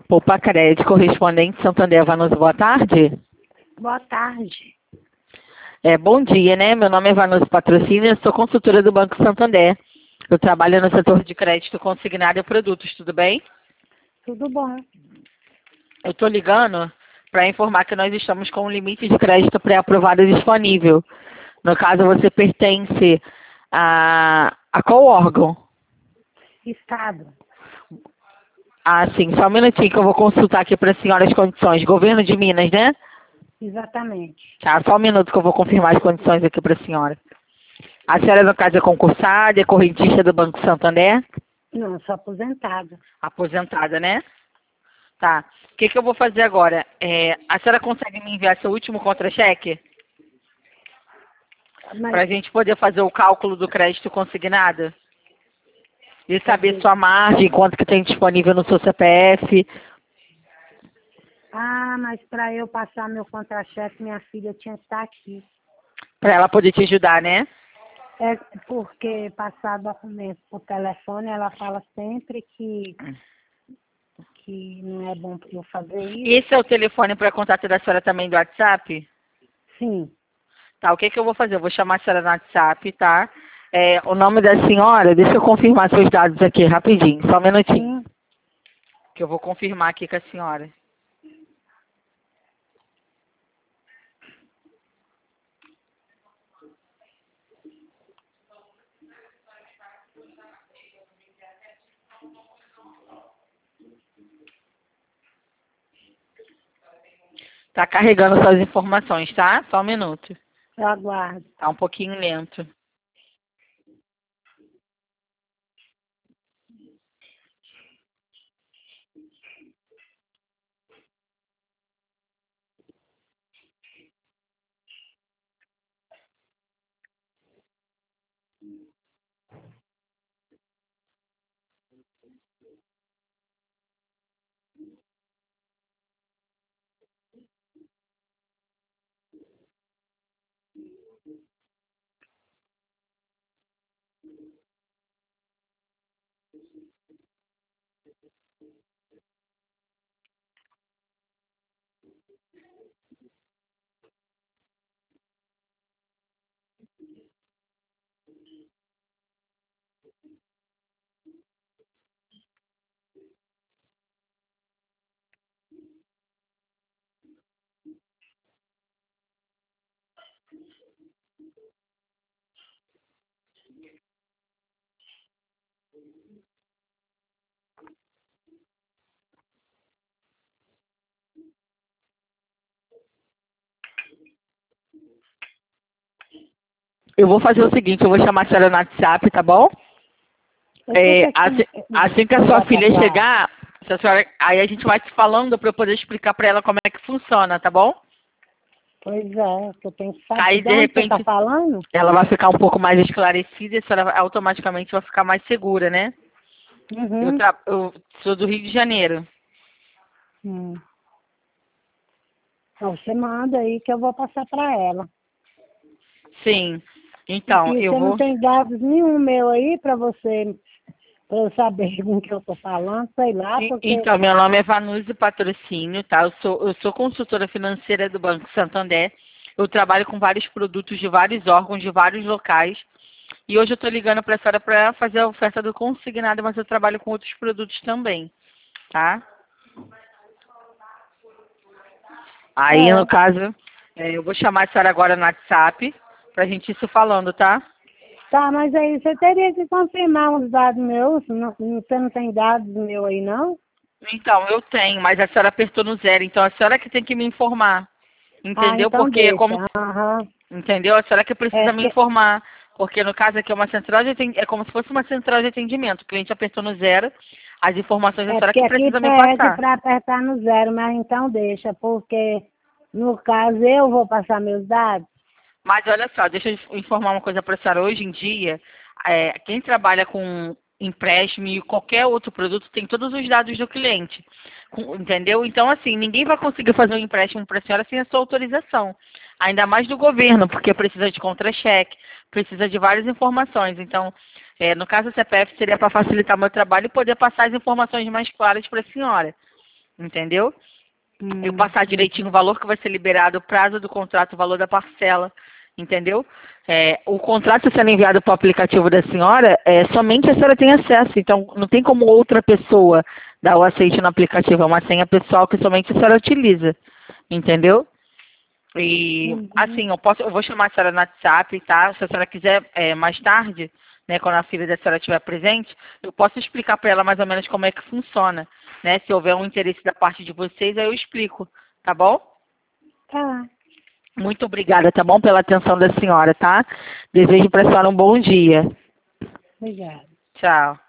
Poupa Crédito, correspondente Santander Vanusa, boa tarde. Boa tarde. Bom dia, né? Meu nome é Vanusa Patrocínio, eu sou consultora do Banco Santander. Eu trabalho no setor de crédito consignado e produtos, tudo bem? Tudo bom. Eu estou ligando para informar que nós estamos com um limite de crédito pré-aprovado disponível. No caso, você pertence a qual órgão? Estado. Sim, só um minutinho que eu vou consultar aqui para a senhora as condições. Governo de Minas, né? Exatamente. Tá, só um minuto que eu vou confirmar as condições aqui para a senhora. A senhora, no caso, é concursada, é correntista do Banco Santander? Não, sou aposentada. Aposentada, né? Tá. O que eu vou fazer agora? A senhora consegue me enviar seu último contra-cheque? Para a gente poder fazer o cálculo do crédito consignado? E saber sua margem, quanto que tem disponível no seu CPF. Mas para eu passar meu contra-cheque, minha filha tinha que estar aqui. Para ela poder te ajudar, né? É porque passar documento por telefone, ela fala sempre que não é bom eu fazer isso. Esse é o telefone para contato da senhora também do WhatsApp? Sim. Tá, o que eu vou fazer? Eu vou chamar a senhora no WhatsApp, tá? O nome da senhora, deixa eu confirmar seus dados aqui rapidinho, só um minutinho. Sim. Que eu vou confirmar aqui com a senhora. Tá carregando suas informações, tá? Só um minuto. Eu aguardo. Tá um pouquinho lento. Eu vou fazer o seguinte, eu vou chamar a senhora no WhatsApp, tá bom? Assim que a sua filha chegar, aí a gente vai te falando para eu poder explicar para ela como é que funciona, tá bom? Pois é, que eu tenho que saber. Aí, de repente, você tá falando? ela vai ficar um pouco mais esclarecida e a senhora automaticamente vai ficar mais segura, né? Uhum. Eu sou do Rio de Janeiro. Então, você manda aí que eu vou passar para ela. Sim. Então, E eu você vou... não tem dados nenhum meu aí para eu saber com o que eu tô falando, sei lá, porque... Então, meu nome é Vanusa Patrocínio, tá? Eu sou consultora financeira do Banco Santander. Eu trabalho com vários produtos de vários órgãos, de vários locais. E hoje eu estou ligando para a senhora para fazer a oferta do consignado, mas eu trabalho com outros produtos também, tá? Aí, no caso, eu vou chamar a senhora agora no WhatsApp para a gente ir se falando, tá? Tá, mas aí você teria que confirmar os dados meus. Você não tem dados meus aí, não? Então, eu tenho, mas a senhora apertou no 0, então a senhora que tem que me informar. Entendeu? Então Porque deixa. como... Entendeu? A senhora que precisa me informar. Porque no caso aqui é uma central de atendimento, é como se fosse uma central de atendimento. O cliente apertou no 0, as informações a senhora que precisa me passar. Para apertar no 0, mas então deixa, porque no caso eu vou passar meus dados. Mas olha só, deixa eu informar uma coisa para a senhora. Hoje em dia, quem trabalha com empréstimo e qualquer outro produto tem todos os dados do cliente. Entendeu? Então, assim, ninguém vai conseguir fazer um empréstimo para a senhora sem a sua autorização. Ainda mais do governo, porque precisa de contra-cheque, precisa de várias informações. Então, no caso do CPF, seria para facilitar meu trabalho e poder passar as informações mais claras para a senhora. entendeu? Eu passar direitinho o valor que vai ser liberado, o prazo do contrato, o valor da parcela, entendeu? O contrato sendo enviado para o aplicativo da senhora, somente a senhora tem acesso, então não tem como outra pessoa dar o aceite no aplicativo, é uma senha pessoal que somente a senhora utiliza, entendeu? E assim, eu vou chamar a senhora no WhatsApp, tá? Se a senhora quiser mais tarde, né, quando a filha da senhora estiver presente, eu posso explicar para ela mais ou menos como é que funciona, né? Se houver um interesse da parte de vocês, aí eu explico, tá bom? Tá. Muito obrigada, tá bom? Pela atenção da senhora, tá? Desejo para a senhora um bom dia. Obrigada. Tchau.